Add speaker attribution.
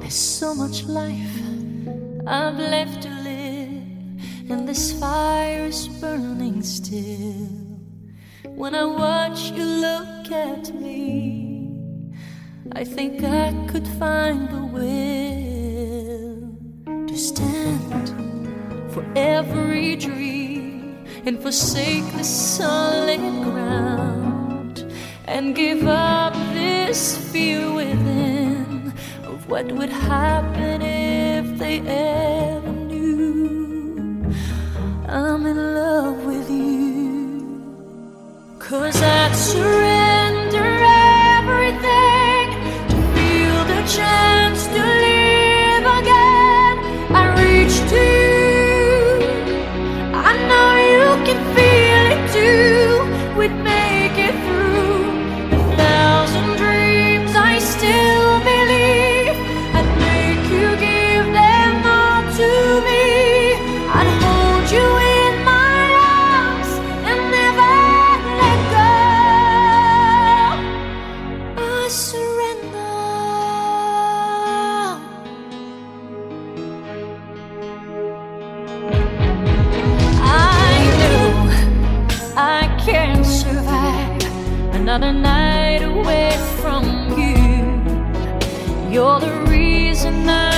Speaker 1: There's so much life I've left to live, and this fire is burning still. When I watch you look at me, I think I could find the will to stand for every dream and forsake the solid ground, and give up this fear within of what would happen if they ever knew I'm in love with you. 'Cause I'd surrender everything to feel the chance to live again. I reach to you, I know you can feel it too. We'd make it through 1,000 dreams. I still believe I'd make you give them all to me. I'd hold you in my arms and never let go. I surrender. I know I can't survive another night away from you. You're the reason I